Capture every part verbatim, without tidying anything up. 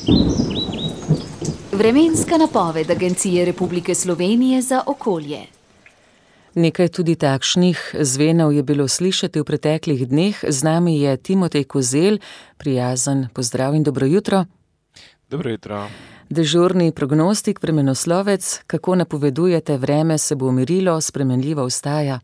Vremenska napoved Agencije Republike Slovenije za okolje. Nekaj tudi takšnih zvenov je bilo slišati v preteklih dneh. Z nami je Timotej Kozelj, prijazen pozdrav in dobro jutro. Dobro jutro. Dežurni prognostik, vremenoslovec, kako napovedujete, vreme se bo umirilo, spremenljivo ostaja?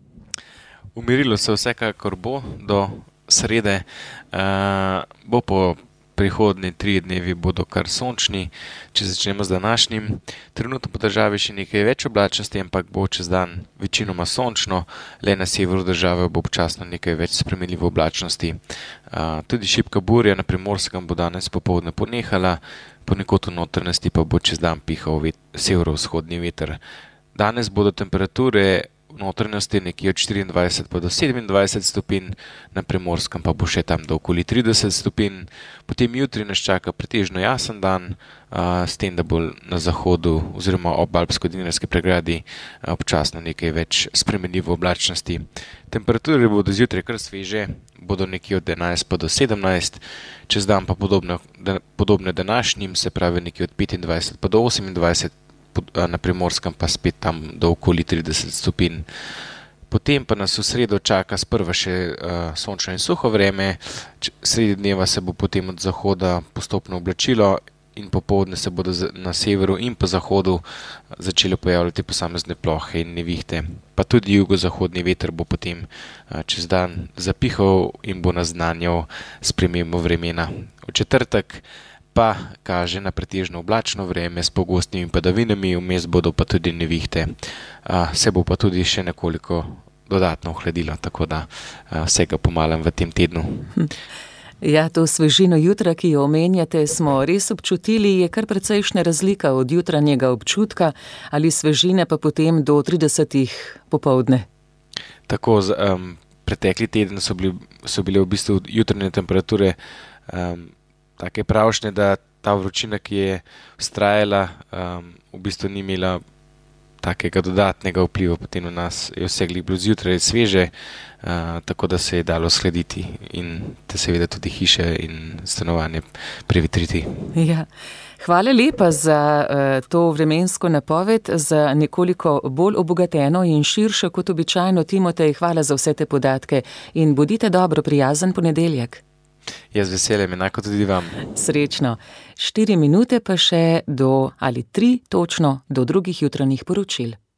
Umirilo se vsekakor bo do srede, uh, bo po prihodnji tri dnevi bodo kar sončni, če začnemo z današnjim. Trenutno po državi še nekaj več oblačnosti, ampak bo čez dan večinoma sončno, le na severu države bo občasno nekaj več spremenljivo oblačnosti. Uh, tudi šibka burja na Primorskem bo danes popoldne ponehala, ponekod v notranjosti pa bo čez dan pihal vet, severovzhodni veter. Danes bodo temperature v notranjosti nekje od štiriindvajset pa do sedemindvajset stopinj, na Primorskem pa bo še tam do okoli trideset stopinj. Potem jutri nas čaka pretežno jasen dan, a, s tem, da bo na zahodu oziroma ob Alpsko-Dinarski pregradi a, občasno nekaj več spremenljivo oblačnosti. Temperature bodo zjutraj kar sveže, bodo nekje od enajst pa do sedemnajst, čez dan pa podobne, podobne današnjim, se pravi nekje od petindvajset pa do osemindvajset, na Primorskem pa spet tam do okoli trideset stopinj. Potem pa nas v sredo čaka sprva še uh, sončno in suho vreme, sredi dneva se bo potem od zahoda postopno oblačilo in popoldne se bodo na severu in po zahodu začele pojavljati posamezne plohe in nevihte. Pa tudi jugozahodni veter bo potem uh, čez dan zapihal in bo naznanjal spremembo vremena. V četrtek pa kaže na pretežno oblačno vreme s pogostnimi padavinami, vmes bodo pa tudi nevihte. A, se bo pa tudi še nekoliko dodatno ohladilo, tako da a, vsega pomalem v tem tednu. Ja, to svežino jutra, ki jo omenjate, smo res občutili, je kar precejšnja razlika od jutranjega občutka ali svežine pa potem do tridesetih popoldne. Tako, z, um, pretekli teden so, bili, so bile v bistvu jutranje temperature um, take pravšnje, da ta vročina, ki je vztrajala, um, v bistvu ni imela takega dodatnega vpliva potem na nas. Je vse bilo zjutraj sveže, uh, tako da se je dalo slediti in te seveda tudi hiše in stanovanje prevetriti. Ja. Hvala lepa za uh, to vremensko napoved, za nekoliko bolj obogateno in širšo kot običajno. Timotej, hvala za vse te podatke in bodite dobro, prijazen ponedeljek. Jaz veseljem, enako tudi vam. Srečno. Štiri minute pa še do, ali tri točno, do drugih jutranjih poročil.